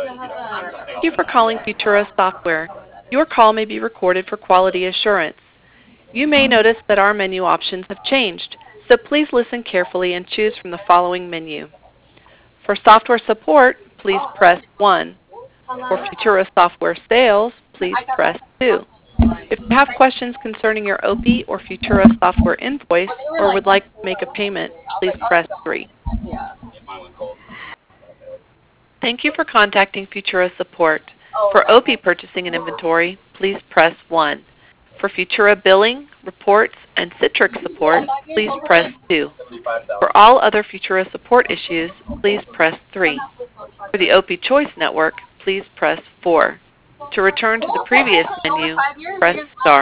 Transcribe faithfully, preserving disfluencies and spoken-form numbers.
Thank you for calling Futura Software. Your call may be recorded for quality assurance. You may notice that our menu options have changed, so please listen carefully and choose from the following menu. For software support, please press one. For Futura Software sales, please press two. If you have questions concerning your O P or Futura Software invoice or would like to make a payment, please press three. Thank you for contacting Futura Support. For O P purchasing and inventory, please press one. For Futura billing, reports, and Citrix support, please press two. For all other Futura support issues, please press three. For the O P Choice Network, please press four. To return to the previous menu, press star.